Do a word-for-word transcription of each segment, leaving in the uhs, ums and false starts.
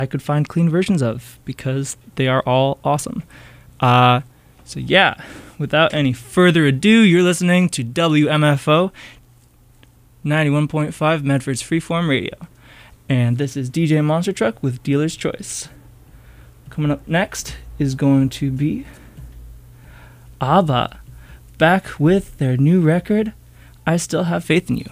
I could find clean versions of, because they are all awesome. Uh, so yeah, without any further ado, you're listening to W M F O ninety-one point five Medford's Freeform Radio. And this is D J Monster Truck with Dealer's Choice. Coming up next is going to be ABBA, back with their new record, I Still Have Faith in You.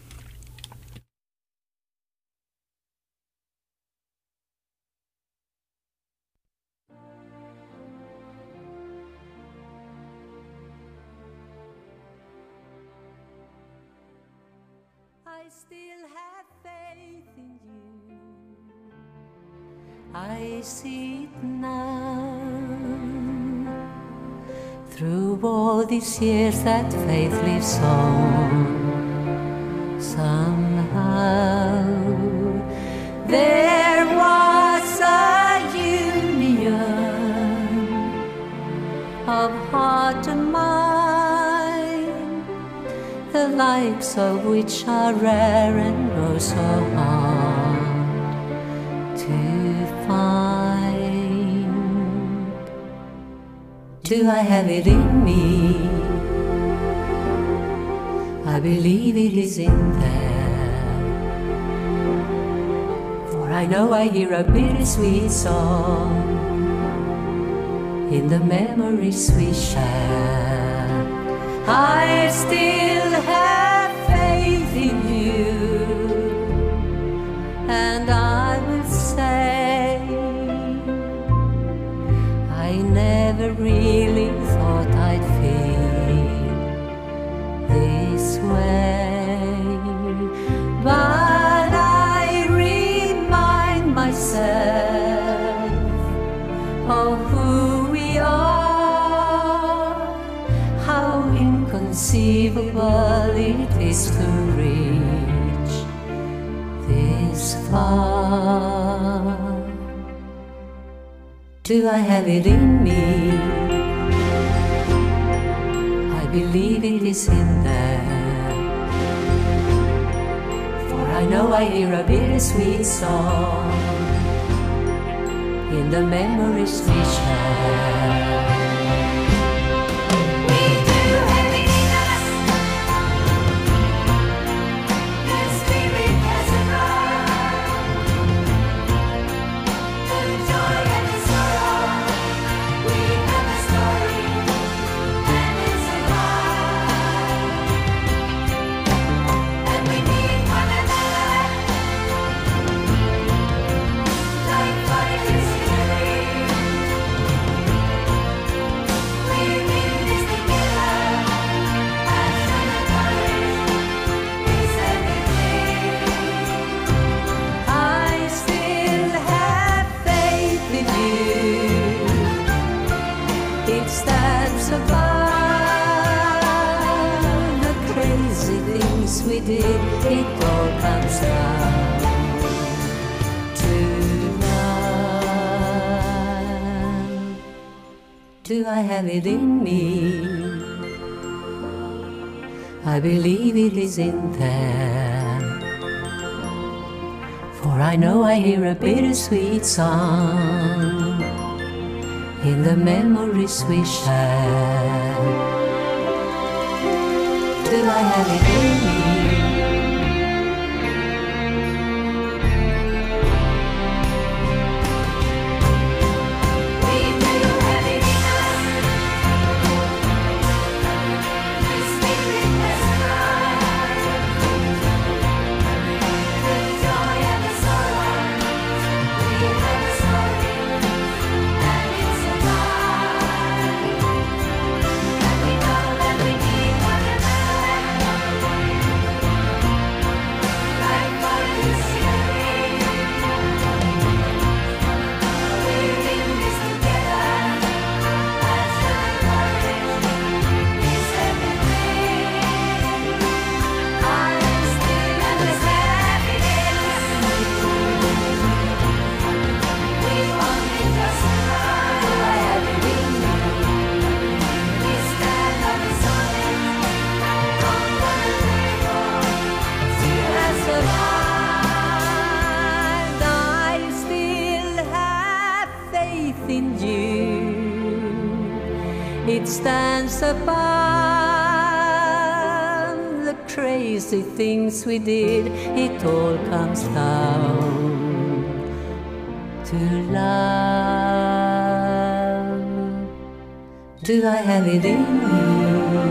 I still have faith in you. I see it now. Through all these years that faith lives on. Somehow there was a union of heart and mind, the likes of which are rare and oh so hard to find. Do I have it in me? I believe it is in there, for I know I hear a bittersweet song in the memories we share. I still have faith in you, and I will say I never really thought I'd feel this way, but I remind myself of who we are, how inconceivable it is to reach this far. Do I have it in me? I believe it is in there, for I know I hear a bittersweet song in the memories we share. We did, it all comes down to love. Do I have it in me? I believe it is in there, for I know I hear a bittersweet song in the memories we share. Do I have it in me? within you. It stands above the crazy things we did. It all comes down to love. Do I have it in me?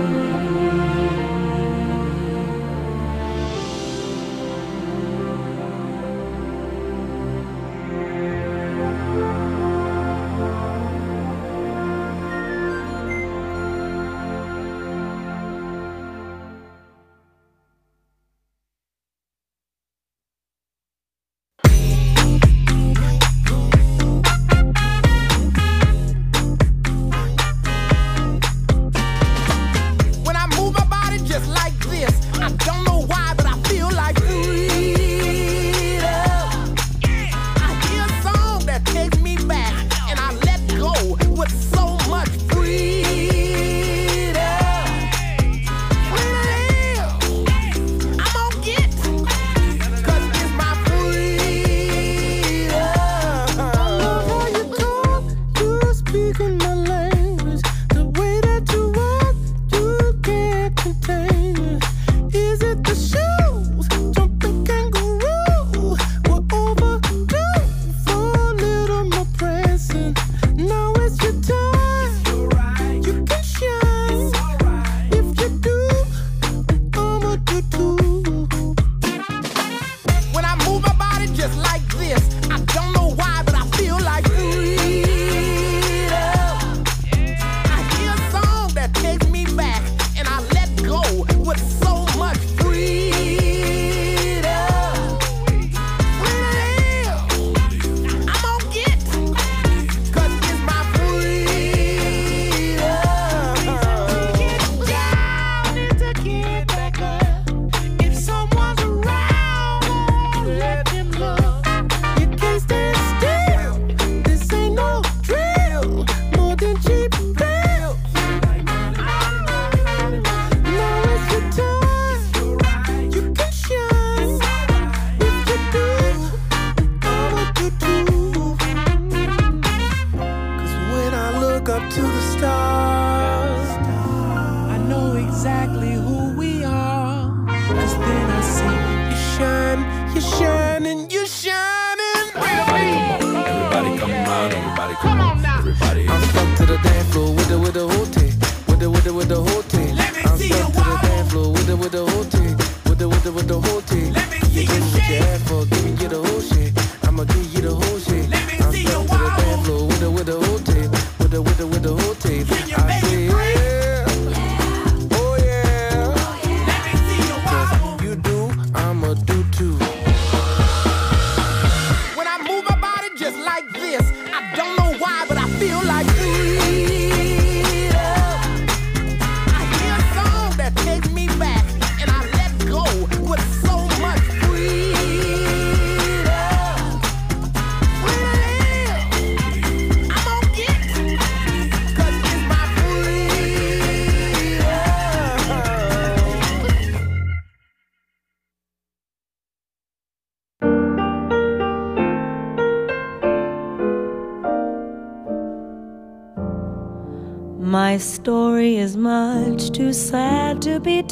My story is much too sad to be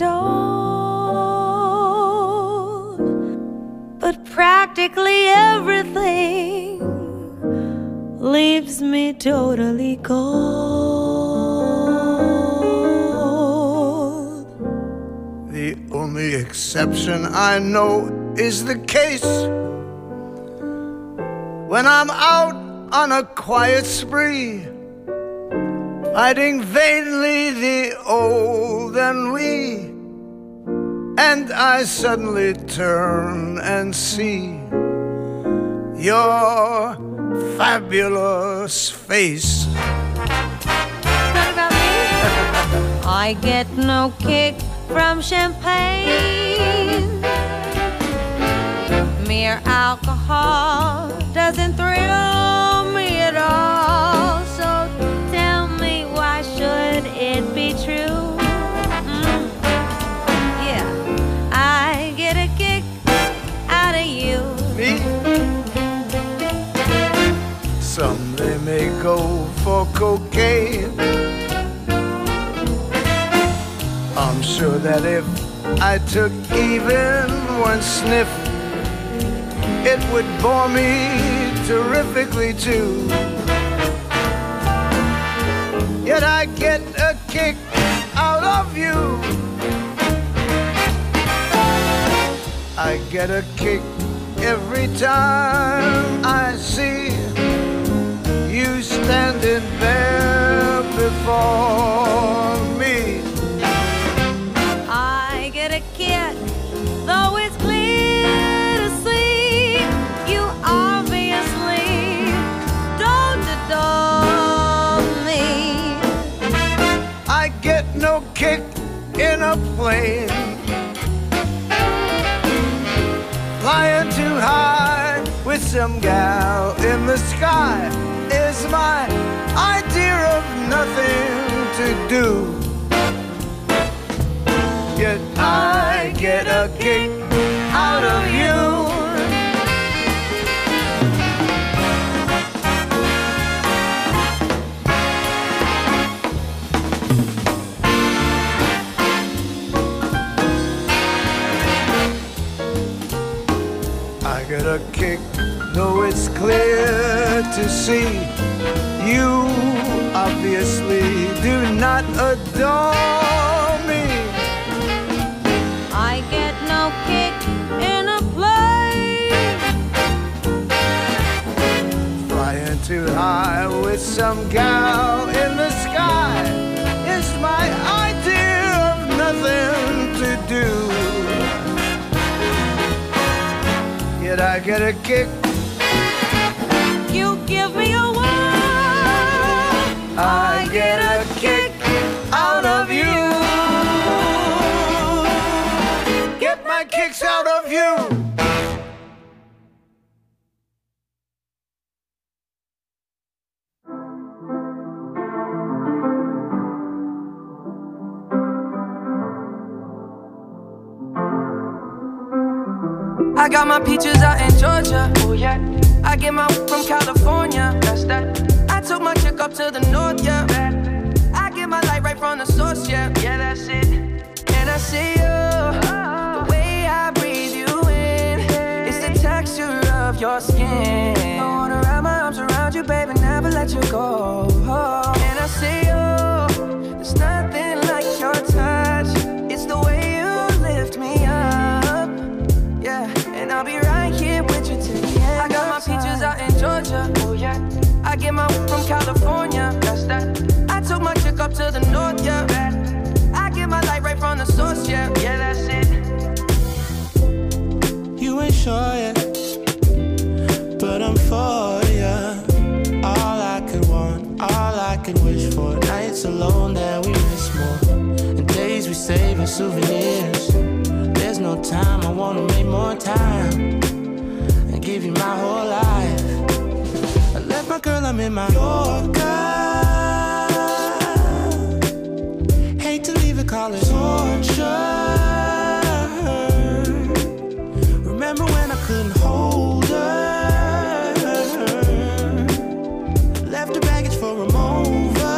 told, but practically everything leaves me totally cold. The only exception I know is the case when I'm out on a quiet spree, fighting vainly the old ennui, and I suddenly turn and see your fabulous face. What about me? I get no kick from champagne. Mere alcohol doesn't thrill me at all. So tell me, why should it be true? Mm. Yeah, I get a kick out of you. Me? some they may go for cocaine. I'm sure that if I took even one sniff, it would bore me terrifically too. Yet I get a kick out of you. I get a kick every time I see you standing there before me. I get a kick, though it's clear to see you obviously don't adore me. I get no kick in a plane, flying too high with some gal in the sky is my idea of nothing to do. Yet I get a kick out of you. I get a kick, though it's clear to see you obviously do not adore me. I get no kick in a plane, Flying too high with some gal in the sky is my idea of nothing to do. Yet I get a kick. you give me a whirl, I get a kick out of you. Get my kicks out of you. I got my peaches out in Georgia. Oh yeah. I get my from California. That's that. I took my chick up to the north, yeah. I get my light right from the source, yeah. Yeah, that's it. And I see you, the way I breathe you in. It's the texture of your skin. I wanna wrap my arms around you, baby, never let you go. And I see you, there's nothing like your touch. It's the way you lift me up, yeah. And I'll be right here with you till the end. I got my peaches out in Georgia. Oh yeah. I get my from California. That's that. I took my chick up to the north, yeah. I get my light right from the source, yeah. Yeah, that's it. You ain't sure yet, but I'm for ya. All I could want, all I could wish for. Nights alone that we miss more, and days we save as souvenirs. There's no time, I wanna make more time and give you my whole life. I left my girl, I'm in my Yorker. Hate to leave it, call it torture. Remember when I couldn't hold her? Left her baggage for a mover.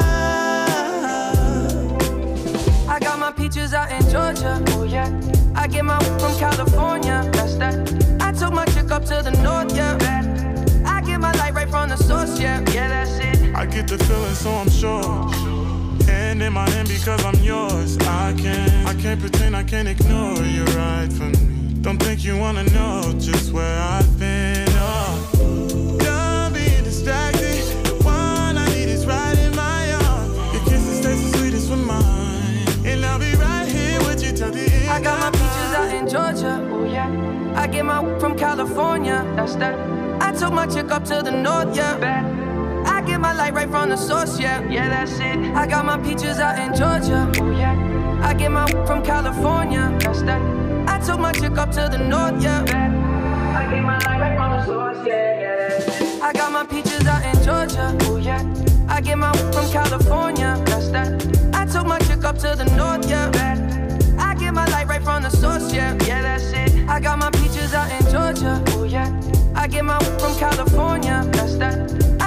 I got my peaches out in Georgia. Oh yeah. I get my from California. That's that. I took my chick up to the north, yeah. I get my light right from the source, yeah. Yeah, that's it. I get the feeling, so I'm sure. Hand in my hand because I'm yours. I can't, I can't pretend, I can't ignore you right from me. Don't think you wanna know just where I've been. Oh, done being distracted. The one I need is right in my arms. Your kisses taste the sweetest with mine, and I'll be right here with you till the end. I got my peaches out in Georgia. Oh yeah. I get my from California. That's that. I took my chick up to the north, yeah. I get my light right from the source, yeah. Yeah, that's it. I got my peaches out in Georgia. Oh yeah. I get my from California. That's that. I took my chick up to the north, yeah. I get my light right from the source, yeah. Yeah, that's it. I got my peaches out in Georgia. Oh yeah. I get my from California. That's that. I took my chick up to the north, yeah. I get my light right from the source, yeah. Yeah, that's it. I got my peaches out in Georgia. Oh yeah. I get my from California. That's that.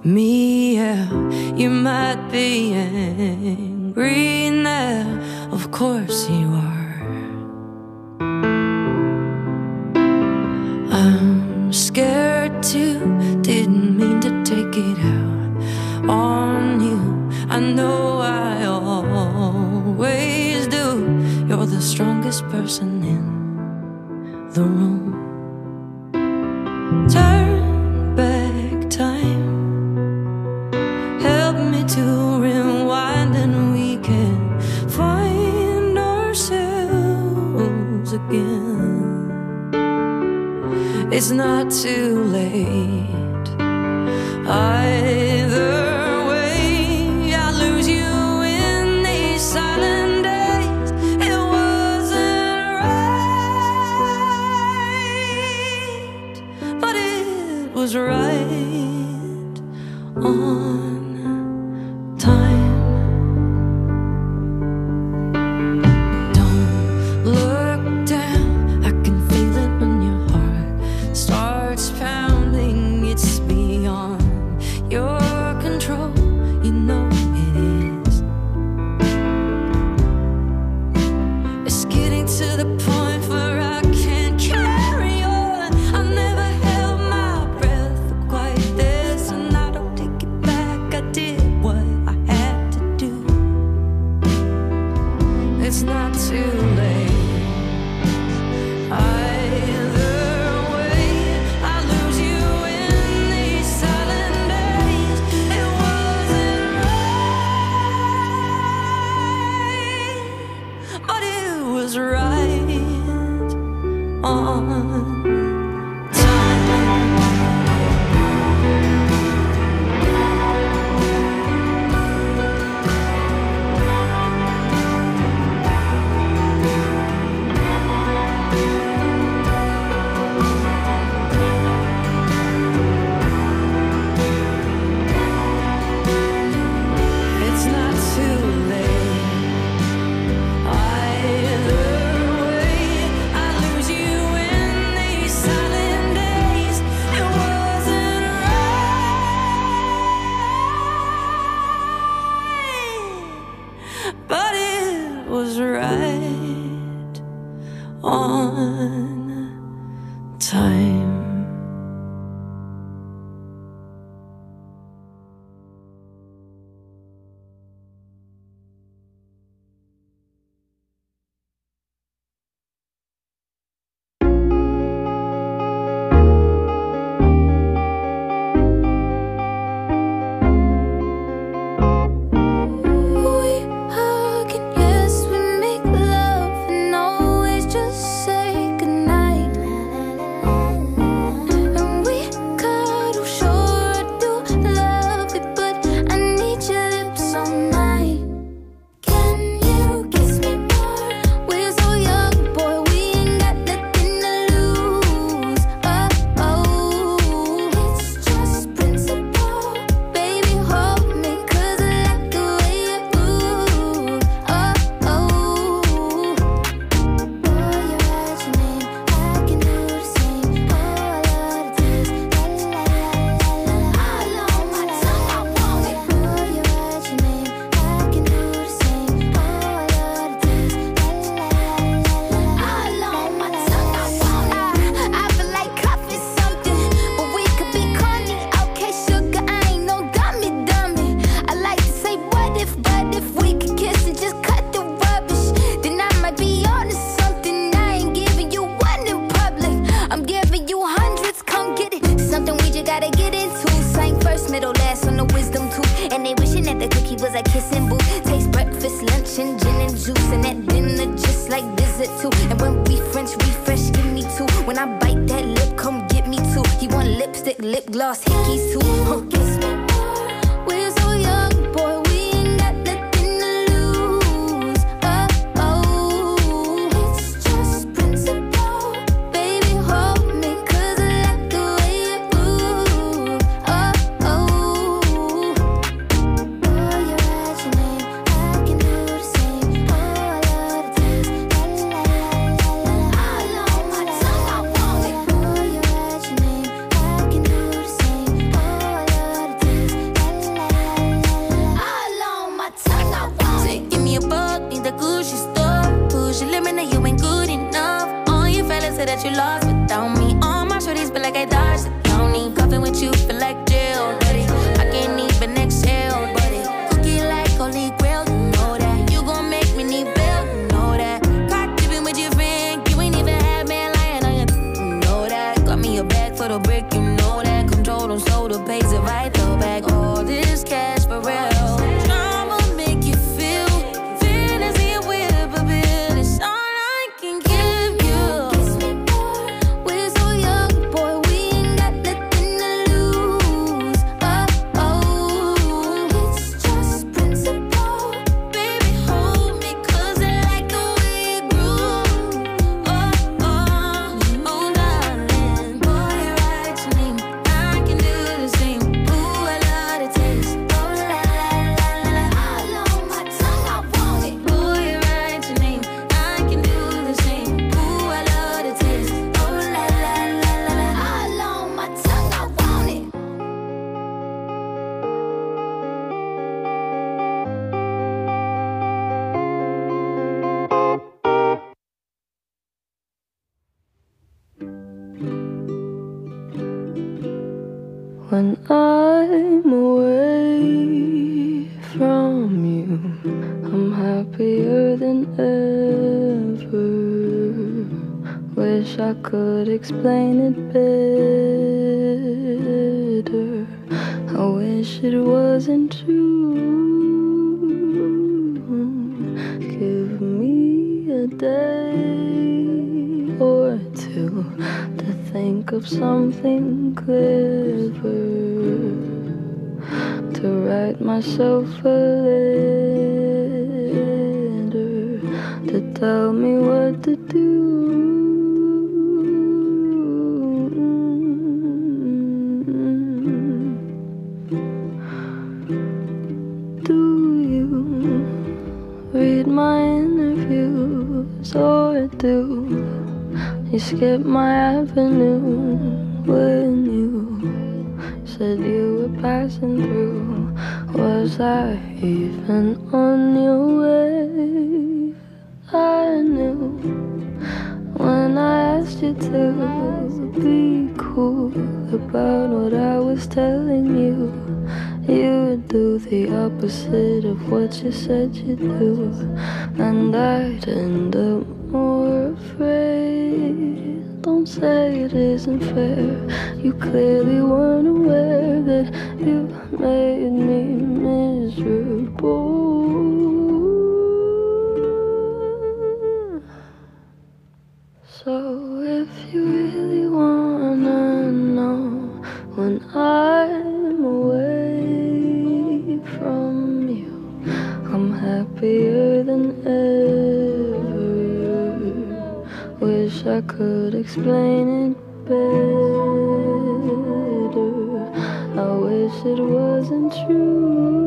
me, yeah. You might be angry now, of course you are. I'm scared too, didn't mean to take it out on you. I know I always do. You're the strongest person in the room. Turn back time, help me to rewind, and we can find ourselves again. It's not too late either way. I lose you in these silent days. It wasn't right, but it was right on time. Don't look down, I can feel it when your heart starts pounding. It's beyond your control, you know it is. It's getting to the point where I can't carry on. I never held my breath for quite this, and I don't take it back. I did what I had to do. It's not too late either way. I lose you in these silent days. It wasn't right, but it was right on time. It's not too late either way. I lose you in these silent days. It wasn't right, but it was right on time. We hug and yes, we make love and always just say goodnight. And we cuddle, sure I do love it, but I need your lips all night. Can you kiss me more? We're so young, boy, we ain't got nothing to lose. Oh, oh, it's just principle. Baby, hold me, 'cause I like the way you move. Oh, oh, boy, you write your name, I can do the same. Oh, I love the taste, la la la la la. All on my tongue, I want it. Boy, you write your name, I can do the same. Oh, I love the taste, la la la la la. All on my tongue, I want it. I feel like coffee something, but we could be corny. Okay, sugar, I ain't no dummy, dummy. I like to say what if, but if we could kiss and just cut the rubbish, then I might be on to something. I ain't giving you one in public, I'm giving you hundreds. Come get it, something we just gotta get into. Sang first, middle, last on the wisdom tooth. And they wishing that the cookie was a kissing booth. Taste breakfast, lunch, and gin and juice, and that dinner just like visit too. And when we French refresh, give me two. When I bite that lip, come get me two. He want lipstick, lip gloss, hickeys too. Huh, kiss me more. We're so young, boy, we ain't got nothing to lose. Oh, oh, it's just principle. Baby, hold me, 'cause I like the way you move. Oh, oh, boy, you write your name, I can do the same. Oh, I love the taste, la la la la la. All on my tongue, I want it. Boy, you write your name, I can do the same. Oh, I love the taste. still pays it right though. Back all this cash for real. Drama make you feel fantasy and weird, but baby, it's all I can give you. Kiss me more, we're so young, boy, we ain't got nothing to lose. Oh, oh, it's just principle. Baby, hold me, cause I like the way you groove. Oh, oh, oh, darling, boy, you're right to me. I can do the same. Ooh, I love the taste. Oh, la, la, la, la, la. All on my tongue, I want it. Boy, you're right to me. I can do the same. Ooh, I love the taste. Oh, la, la, la, la, la. All on my tongue, I want it. When I'm away from you, I'm happier than ever. Wish I could explain it better. I wish it wasn't true. Give me a day or two to think of something clever, to write myself a letter, to tell me what to do. Do you read my interviews, or do you skip my avenue when you said you were passing through? Was I even on your way? I knew when I asked you to be cool about what I was telling you. You would do the opposite of what you said you'd do, and I'd end up more afraid. Don't say it isn't fair. You clearly weren't aware that you made me miserable. So if you really wanna know when I'm away from you, I'm happier than ever. Wish I could explain it better. I wish it wasn't true.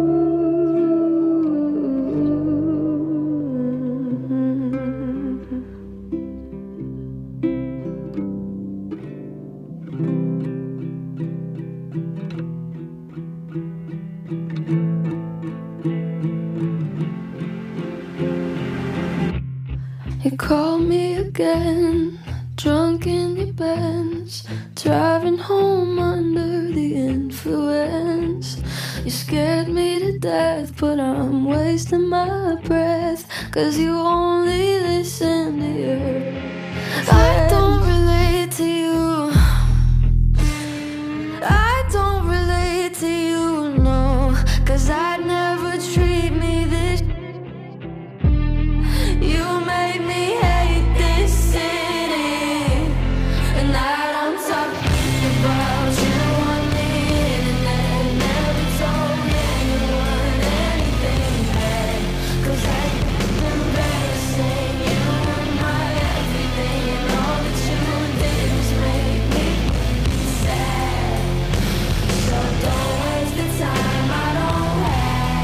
You called me again, drunk in your Benz, driving home under the influence. You scared me to death, but I'm wasting my breath, 'cause you only listen to your I don't relate to you. I don't relate to you, no, 'cause I'd never treat me this. You made me hate this city, and I don't talk about you on the internet. Never told anyone anything bad, 'cause I'd embarrassing. You were my everything, and all that you did was make me sad. So don't waste the time I don't have.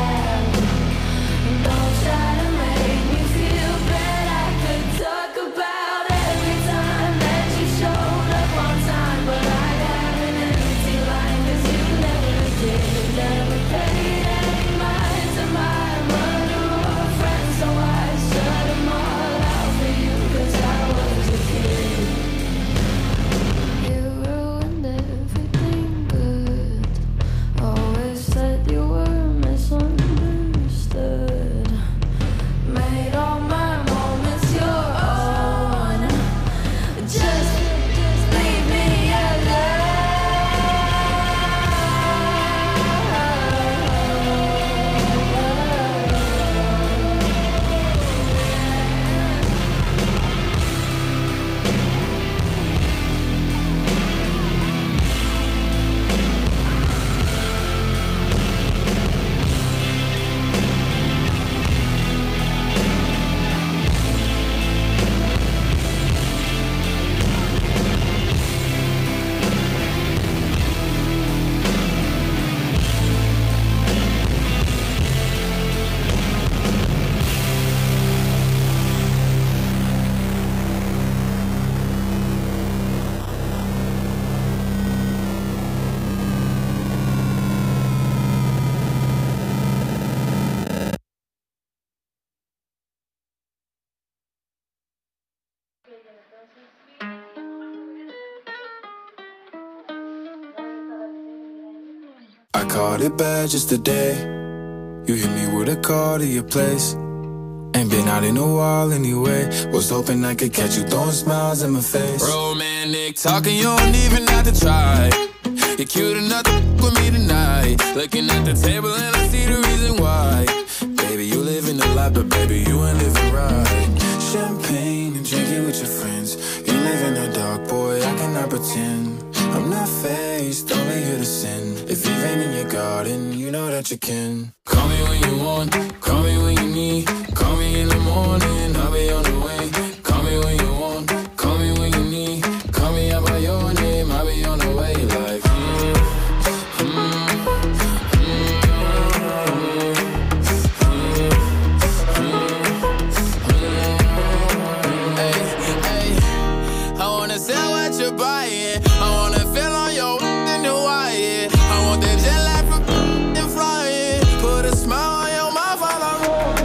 I caught it bad just today. You hit me with a call to your place. Ain't been out in a while anyway. Was hoping I could catch you throwing smiles in my face. Romantic talking, you don't even have to try. You're cute enough to f with me tonight. Looking at the table and I see the reason why. Baby, you living the life, but baby, you ain't living right. Champagne and drinking with your friends. You live in the dark, boy, I cannot pretend. I'm not faced, only here to sin. If you've been in your garden, you know that you can. Call me when you want, call me when you need. Call me in the morning, I'll be on the way. Call me when you want, call me when you need. Call me out by your name, I'll be on the way. Like, mm, mm, mm, mm, hey, hey, I wanna sell what you're buying. I wanna feel on your in Hawaii. I want that jet lag from and flying. Put a smile on your mouth while I'm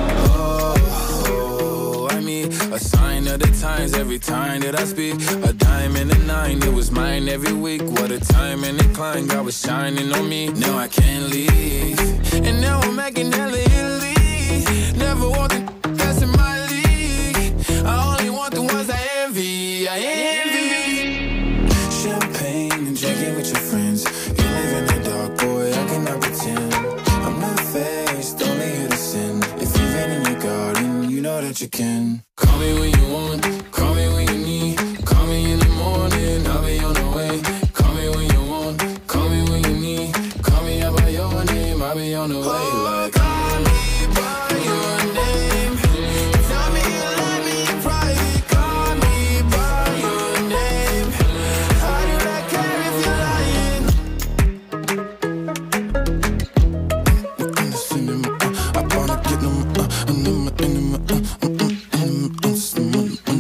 Oh, I mean, a sign of the times every time that I speak. A dime and a nine, it was mine every week. What a time and a climb, God was shining on me. Now I can't leave, and now I'm making hella Italy. Never want the that's in my league. I only want the ones I envy. I envy. champagne and drinking with your friends. You live in the dark, boy, I cannot pretend. I'm not faced, only here to sin. If you've been in your garden, you know that you can. Call me when you want, call me when you need. Call me in the morning, I'll be on the way. Call me when you want, call me when you need. Call me out by your name, I'll be on the way. Like, call me by your name. Tell me you love me in private. Call me by your name. How do I care if you're lying? In the cinema, uh, I wanna get them, uh, and them, and them, uh, uh, uh, and them, uh, some, uh, uh,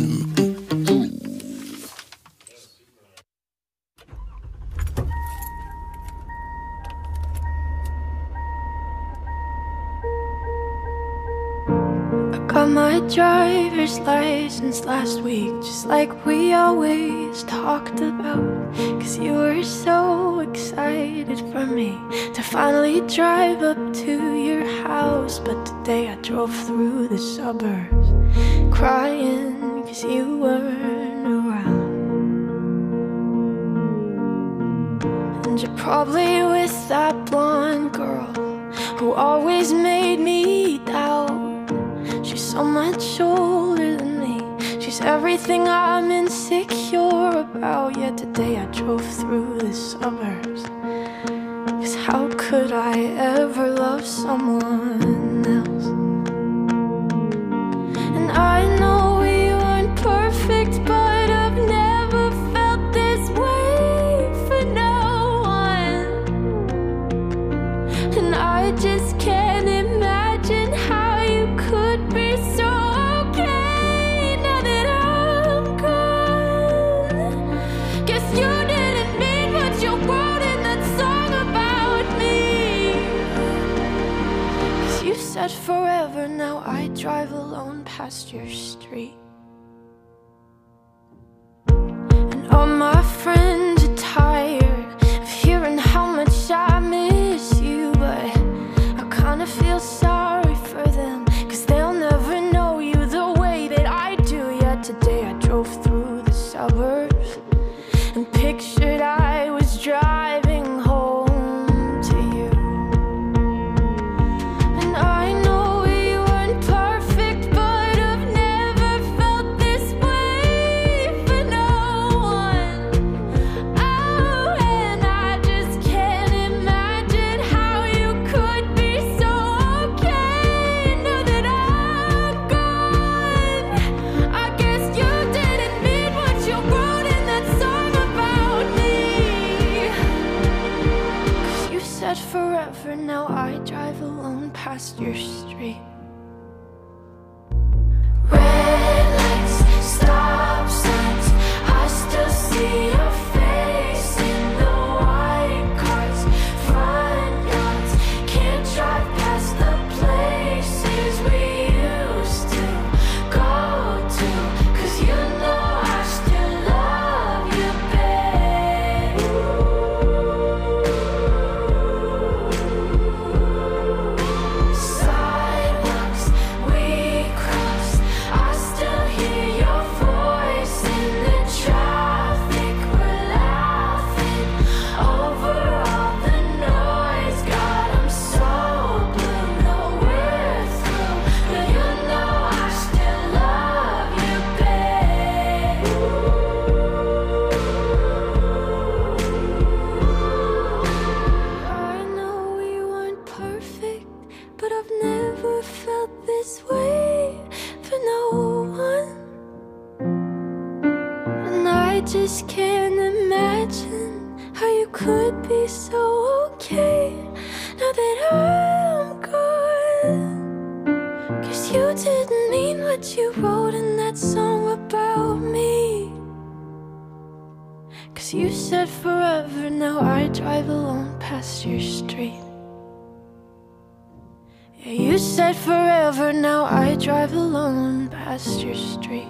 Got my driver's license last week, just like we always talked about. Cause you were so excited for me to finally drive up to your house. But today I drove through the suburbs crying cause you weren't around. And you're probably with that blonde girl who always made me doubt. She's so much older than me. She's everything I'm insecure about. Yet today I drove through the suburbs. Cause how could I ever love someone else? And I know we weren't perfect, but I've never felt this way for no one. And I just can't imagine how you could be so okay now that I'm gone. Guess you didn't mean what you wrote in that song about me. Cause you said forever, now I drive alone past your street. And all my friends are tired of hearing how much I miss you, but I kinda feel sorry for them, cause they'll never know you the way that I do. Yet today I drove through the suburbs and pictured I was driving home to you. And I know we weren't perfect, but I've never felt this way for no one. Oh, and I just can't imagine how you could be so okay now that I'm gone. I guess you didn't mean what you wrote in that song about me. Cause you said forever, now I drive alone past your street. Red lights, stop signs, I still see your face in the white cars, front yards. Can't drive past the places we used to go to. Cause you know I still love you, babe. okay now that I'm gone. Cause you didn't mean what you wrote in that song about me. Cause you said forever, now I drive alone past your street. Yeah, you said forever, now I drive alone past your street.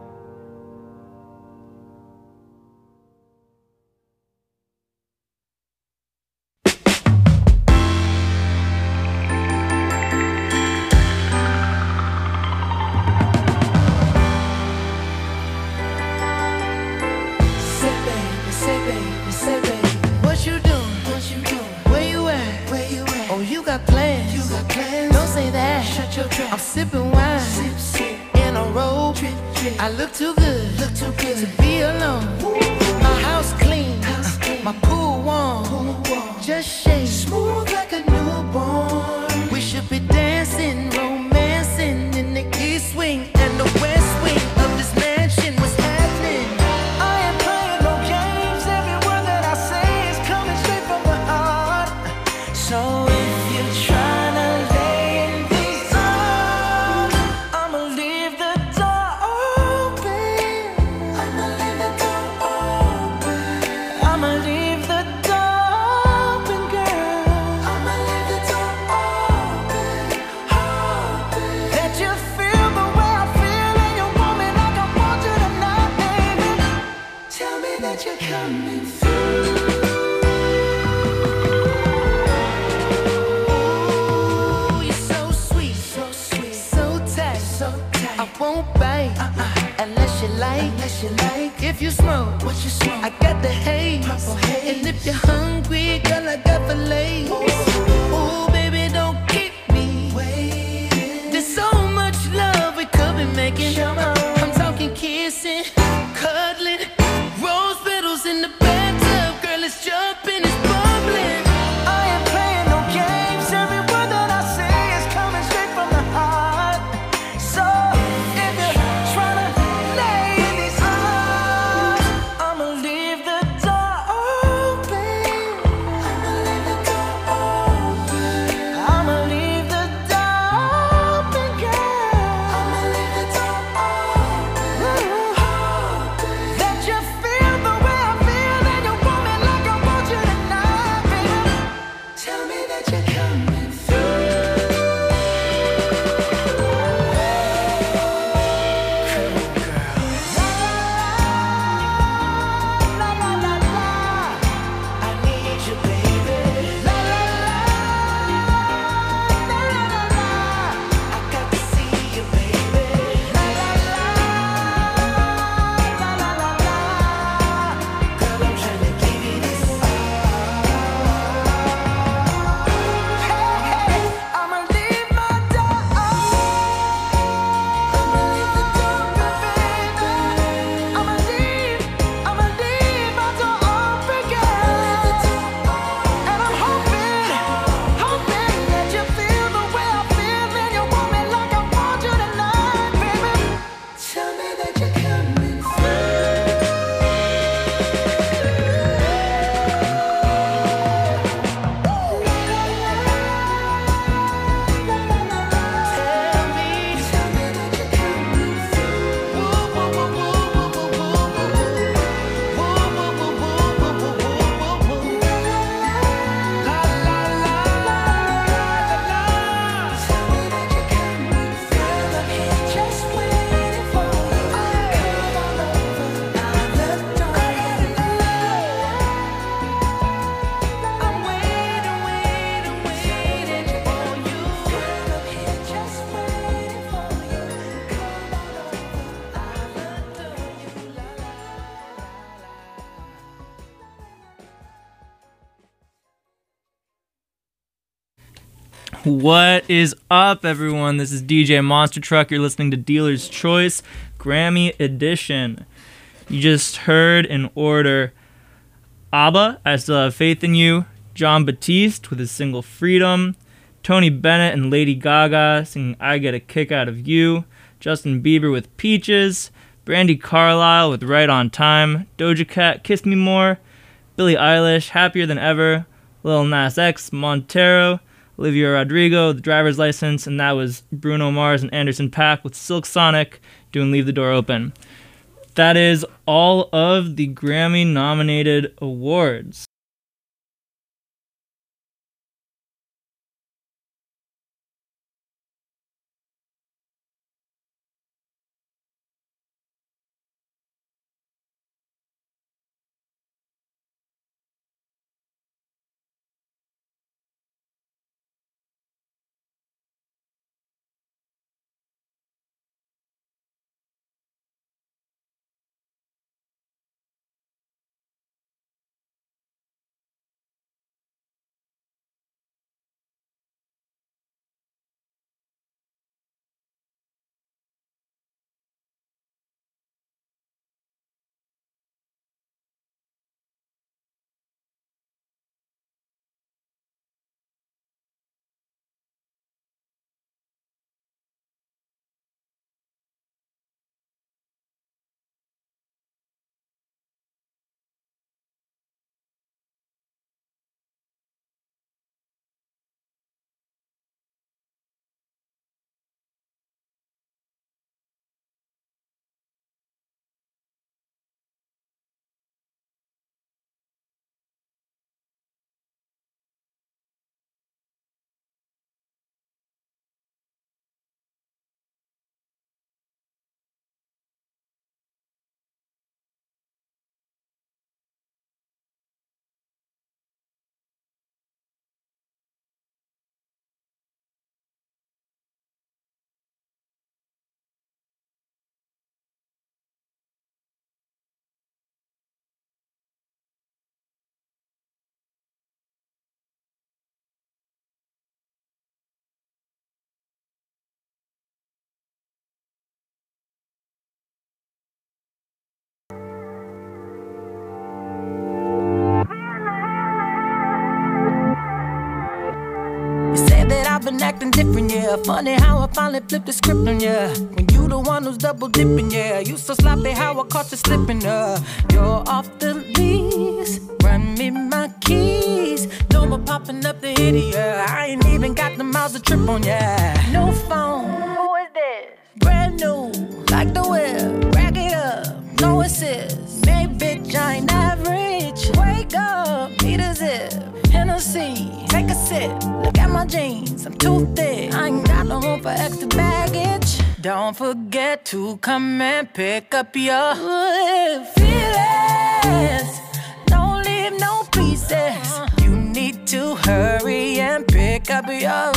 I'm sipping wine sip, sip. In a robe. Trip, trip. I look too good, look too good to be alone. My house clean, house clean. My pool warm. pool warm. Just shake smooth like a newborn. We should be dancing, romancing in the east wing and the west wing of this mansion. What's happening? I ain't playing no games. Every word that I say is coming straight from the heart. So if you're trying to if you smoke, what you smoke? I got the haze. haze. And if you're hungry, girl, I got fillets. Ooh, baby, don't keep me waiting. There's so much love we could be making. I'm talking kissing, cuddling, rose petals in the bathtub. Girl, it's jumping, it's bubbling. I ain't playing no games. Every word that I say is coming straight from the heart. So if you're trying to lay in these arms, I'ma leave the door open. I'ma leave the door open. I'ma leave the door open, girl. I'ma leave the door open. That you feel the way I feel and you want me like I want you tonight, baby. Tell me that you're coming through. La la la la, I need you, baby. La la la, la la la, I got to see you, baby. La la la, la la la la, girl, I'm trying to give you this all. Hey, hey, I'ma leave my door open. I'ma leave the door open, baby. I'ma leave, I'ma leave my door open, girl. And I'm hoping, hoping that you feel the way I feel and you want me like I want you tonight, baby. Tell me that you're coming What is up, everyone? This is D J Monster Truck. You're listening to Dealer's Choice Grammy Edition. You just heard in order ABBA, I Still Have Faith in You, John Batiste with his single Freedom, Tony Bennett and Lady Gaga singing I Get a Kick Out of You, Justin Bieber with Peaches, Brandi Carlile with Right on Time, Doja Cat, Kiss Me More, Billie Eilish, Happier Than Ever, Lil Nas X, Montero, Olivia Rodrigo, The Driver's License, and that was Bruno Mars and Anderson .Paak with Silk Sonic doing Leave the Door Open. That is all of the Grammy-nominated awards. I've been acting different, yeah. Funny how I finally flipped the script on ya. When you the one who's double dipping, yeah. You so sloppy how I caught you slipping, uh. You're off the lease, run me my keys. No more popping up the hitty, yeah. I ain't even got the miles to trip on, yeah. No phone, who is this? Brand new, like the whip. Rack it up, no assist. Hey bitch, I ain't average. Wake up, need a zip. Hennessy, take a sip. Look at my jeans, I'm too thick. I ain't got no room for extra baggage. Don't forget to come and pick up your feelings. Don't leave no pieces. You need to hurry and pick up your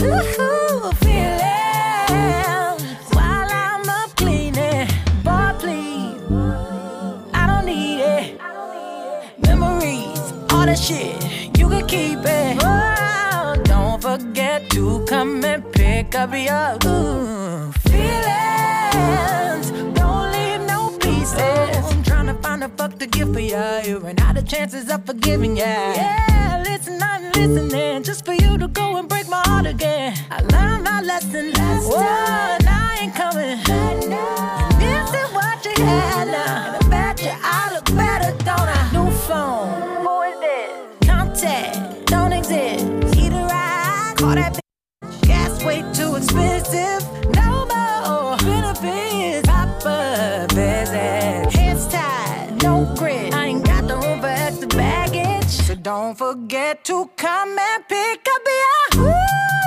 feelings. While I'm up cleaning, boy please, I don't need it. Memories, all that shit, you can keep it. Oh, don't forget to come and pick up your ooh, feelings. Don't leave no pieces. I'm trying to find a fuck to give for ya. You ran out of chances of forgiving ya. Yeah, listen, I'm listening just for you to go and break my heart again. I learned my lesson last time. I ain't coming. This is what you had now. And I bet you I look better, don't I? New phone. Who is this? Contact. Don't exist. Either I call that bitch. Gas way too expensive. No more benefits. Papa visit. Hands tied. No grit. I ain't got the room for extra baggage. So don't forget to come and pick up your ooh,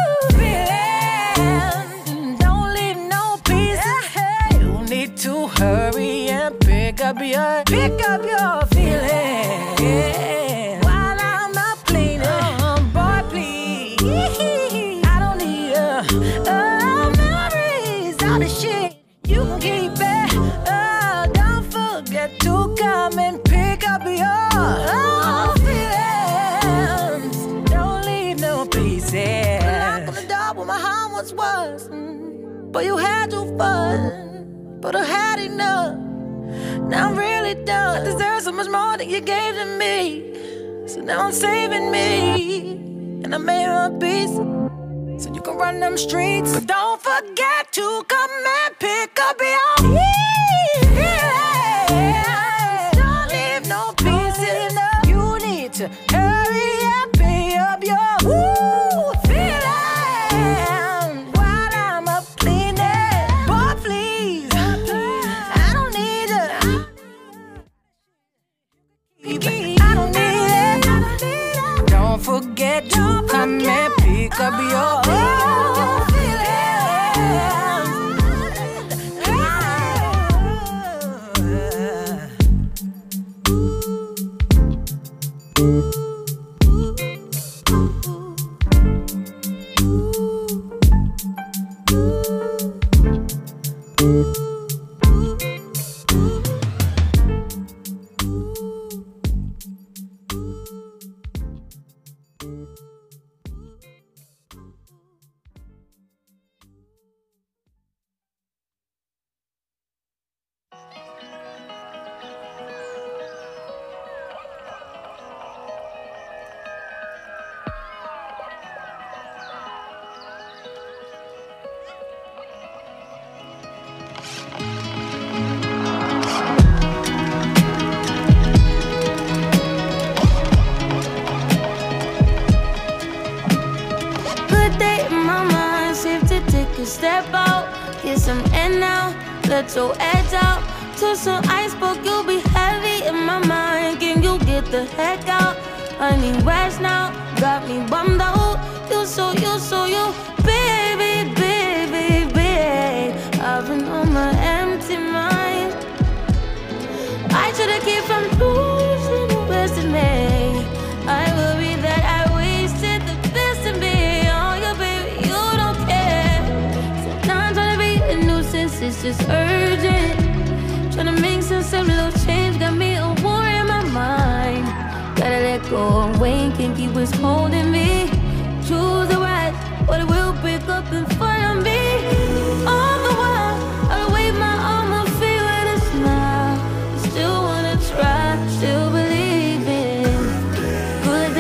feelings. Don't leave no pieces. You need to hurry and pick up your pick up your feelings. Yeah. While I'm up cleaning, uh, boy please, I don't need uh, uh, memories, all the shit you can keep it. Uh, don't forget to come and pick up your uh, feelings. Don't leave no pieces. Knock on the door where my heart once was, mm, but you had your fun, but I had enough. Now I'm really done. I deserve so much more than you gave to me. So now I'm saving me, and I made a piece so you can run them streets. But don't forget to come and pick up your feelings. Don't leave no pieces. You need to hurry and pick up forget to come and pick up your old step out, get some air now, let your edge out. To some iceberg, you'll be heavy in my mind. Can you get the heck out? I need rest now, got me bummed out. You so, you so, you, baby, baby, baby. I've been on my empty mind. I should've kept from losing the rest of me. I worry that I wasted the best of me. Oh, yeah, baby, you don't care. So now I'm trying to be a nuisance, it's just urgent. Trying to make sense of little change, got me a war in my mind. Gotta let go and wait, can't keep what's holding me. Choose the right, or it will pick up in front of me. All the while, I'll wave my arm and feel with a smile. Still wanna try, still believe in good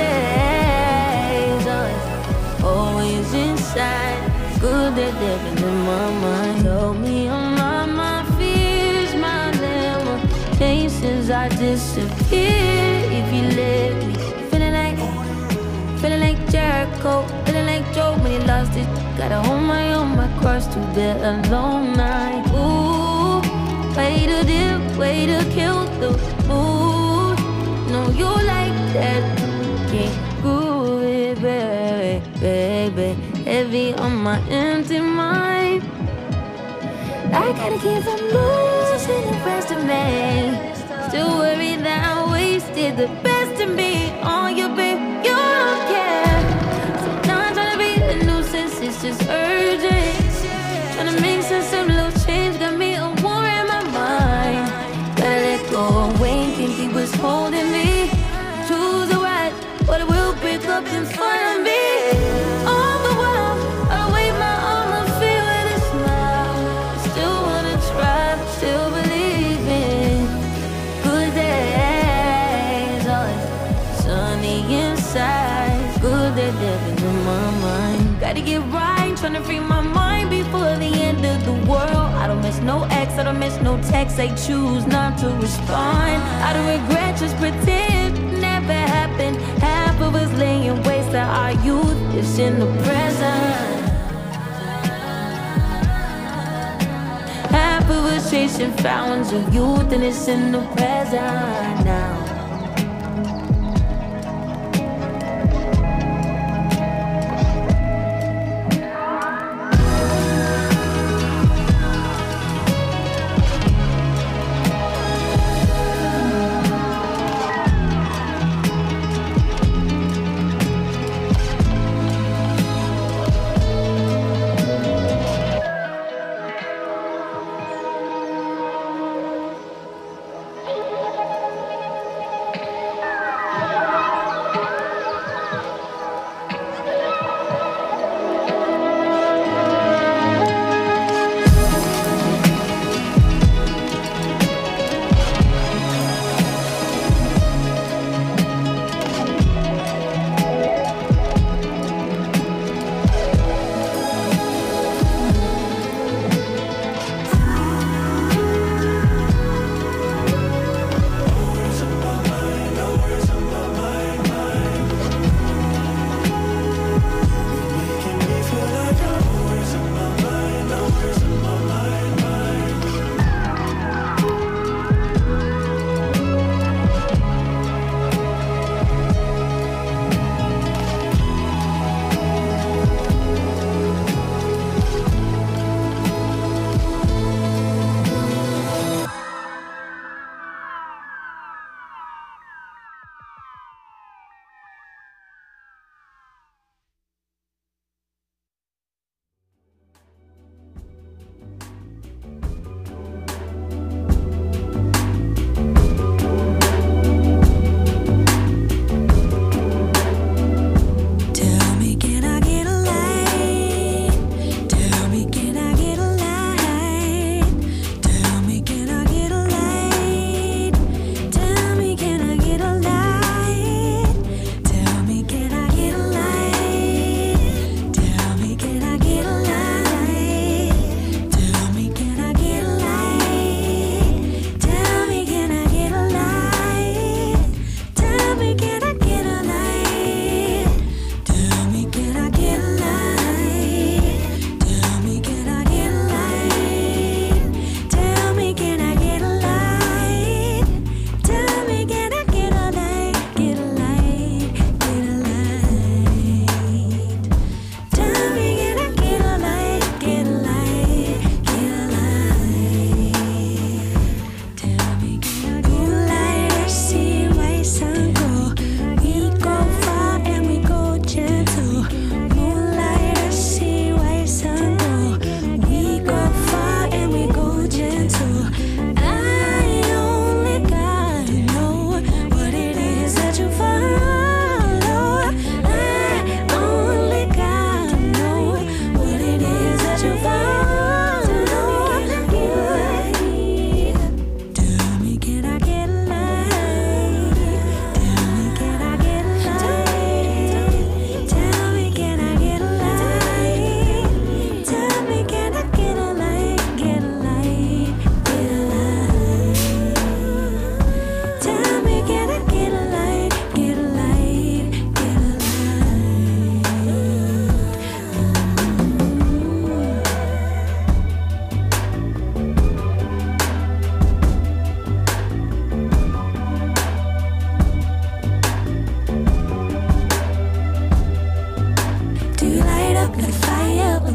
days. Oh, always inside, good that they've in my mind. Told me I'm on my fears, my limitations. I disappear if you let me. Feeling like, feeling like Jericho, feeling like Joe when he lost it. Gotta hold my own, my cross to bear a long night. Ooh, way to dip, way to kill the mood. No, you like that, can't groove it, baby, baby. Heavy on my empty mind. I gotta keep from losing the rest of me. Still worried that I wasted the best of me on you, babe. You don't care. So now I'm trying to be a nuisance, it's just urgent. Trying to make sense of little change, got me a war in my mind. Gotta let go and wait, can't keep what's holding me. Choose the right, but it will pick up in front of me. All the while, I'll wave my arm and feel with a smile. Still wanna try, still believe in good days. Oh, sunny inside, good that they've in my mind. Gotta get right, trying to free my mind before the end of the world. I don't miss no ex, I don't miss no text. I choose not to respond. I don't regret, just pretend it never happened. Half of us laying waste to our youth is in the present. Half of us chasing fountains of youth and it's in the present now.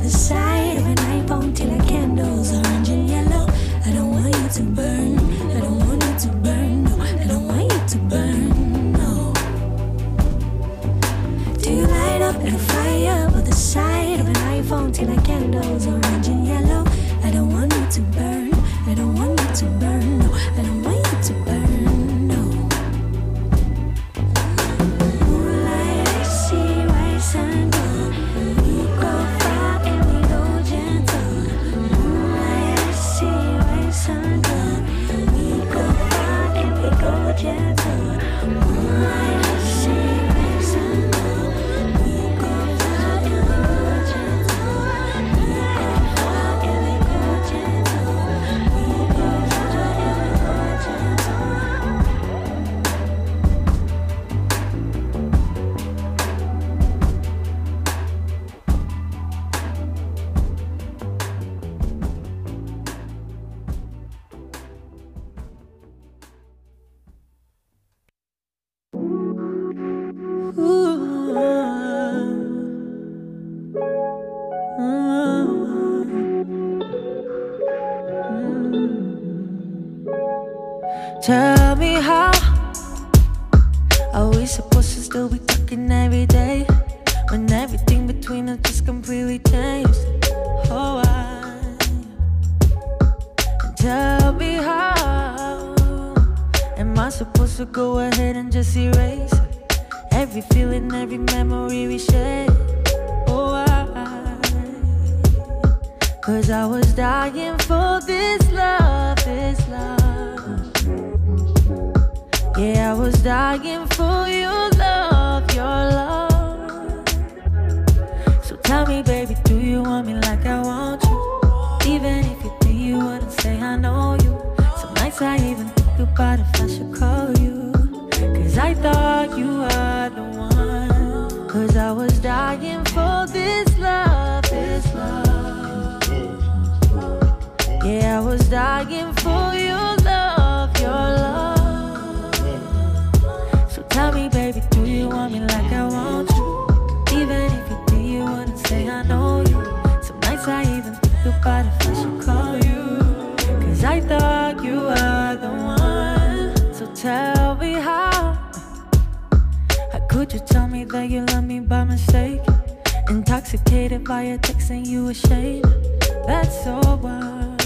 the side of an iPhone till the candles orange and yellow. I don't want you to burn. I don't want you to burn. No, I don't want you to burn. No. Do you light up in a fire with the side of an iPhone till the candles orange and yellow? I don't want you to burn. I don't want you to burn. No, I don't want you to burn. No. Moonlight, I see rice and gold. We go far and we go gentle. Moonlight, I see rice and gold. We go far and we go gentle. Moonlight, I see rice and gold. We go far and we go gentle. We go far and we go gentle. We go far and we go Tell me how are we supposed to still be talking every day when everything between us just completely changed? Oh, I tell me how am I supposed to go ahead and just erase every feeling, every memory we shared? Oh, I, cause I was dying for this love, this love. Yeah, I was dying for your love, your love. So tell me, baby, do you want me like I want you? Even if you think you wouldn't say I know you. Some nights I even think about if I should call you. Cause I thought you were the one. Cause I was dying for this love, this love. Yeah, I was dying for your love, your love. Tell me, baby, do you want me like I want you? Even if you think you wouldn't say I know you. Some nights I even think about if I should call you. Cause I thought you were the one. So tell me how. How could you tell me that you love me by mistake? Intoxicated by your text and you ashamed. That's so wild.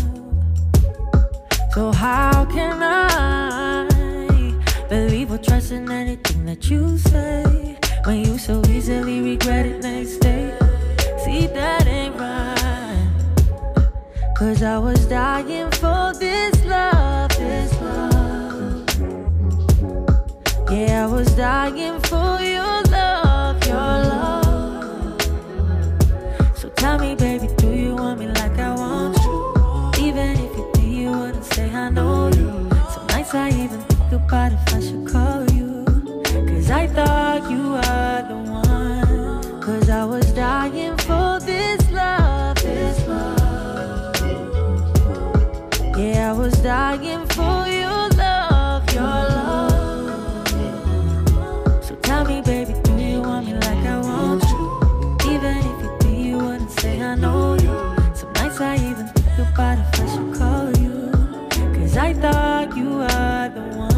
So how can I believe or trust in anything that you say when you so easily regret it next day? See, that ain't right. Cause I was dying for this love, this love. Yeah, I was dying for your love, your love. So tell me, baby, do you want me like I want you? Even if you think you wouldn't say I know you. Some nights I even about if I should call you. Cause I thought you were the one. Cause I was dying for this love, this love. Yeah, I was dying for your love, your love. So tell me, baby, do you want me like I want you? Even if you think you wouldn't say I know you. Some nights I even think about if I should call you. Cause I thought you were the one.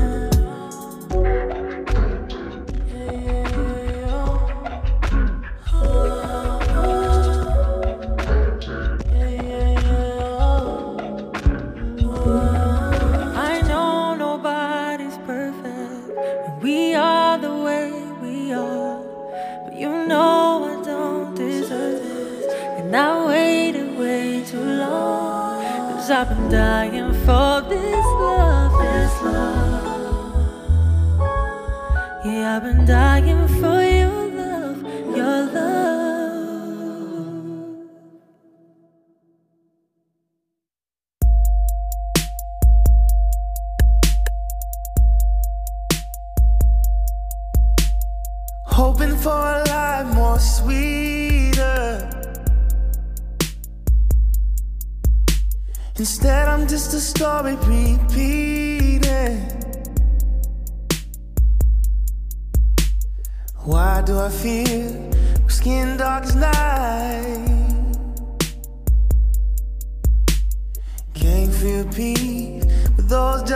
I waited way too long. Cause I've been dying for this love, this love. Yeah, I've been dying for your love, your love. Hoping for a life more sweeter. Instead, I'm just a story repeating. Why do I feel skin dark as night?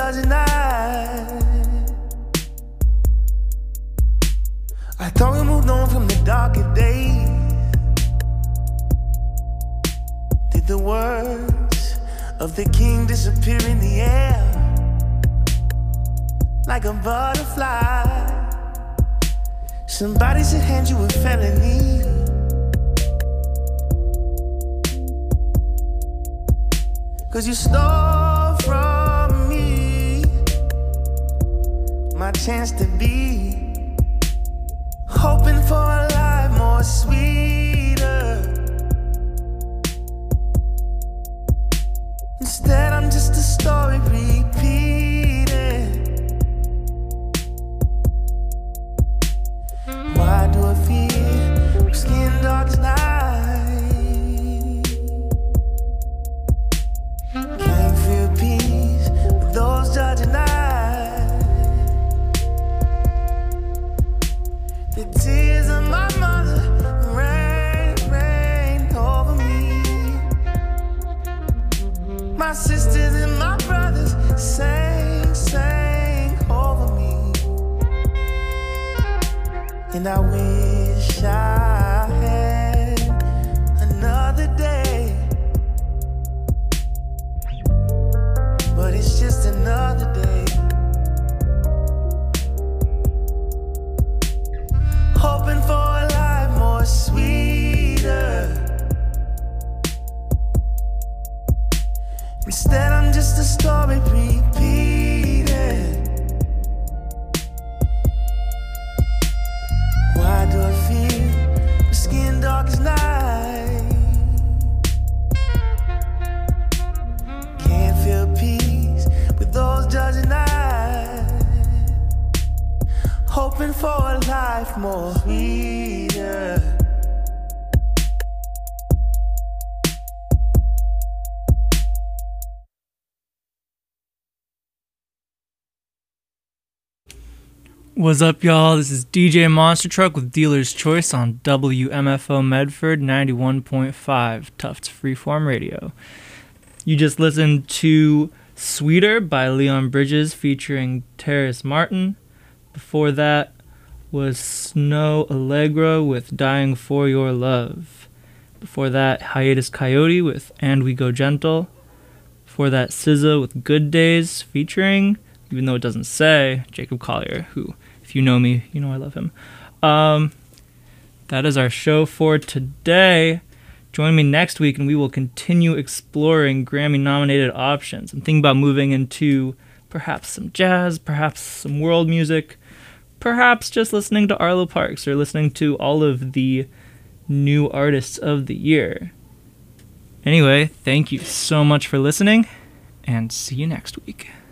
judging eyes. I thought we moved on from the darker days. Did the words of the king disappear in the air like a butterfly? Somebody should hand you a felony. Cause you stole from me my chance to be, hoping for a life more sweeter. Instead I'm just a story repeated. Why do I feel skin dark as night? Can't feel peace with those judging eyes. The tears of my mother rain, rain over me. My sisters and my brothers sang, sang over me. And I wish I had another day, but it's just another day. Hoping for a life more sweeter. Instead I'm just a story repeated. Why do I feel my skin dark as night? Can't feel peace with those judging eyes. Hoping for a life more sweeter. What's up, y'all? This is D J Monster Truck with Dealer's Choice on W M F O Medford ninety-one point five, Tufts Freeform Radio. You just listened to Sweeter by Leon Bridges featuring Terrace Martin. Before that was Snow Allegra with Dying for Your Love. Before that, Hiatus Coyote with And We Go Gentle. Before that, S Z A with Good Days featuring, even though it doesn't say, Jacob Collier, who, if you know me, you know I love him. Um, that is our show for today. Join me next week and we will continue exploring Grammy-nominated options. I'm thinking about moving into perhaps some jazz, perhaps some world music, perhaps just listening to Arlo Parks or listening to all of the new artists of the year. Anyway, thank you so much for listening, and see you next week.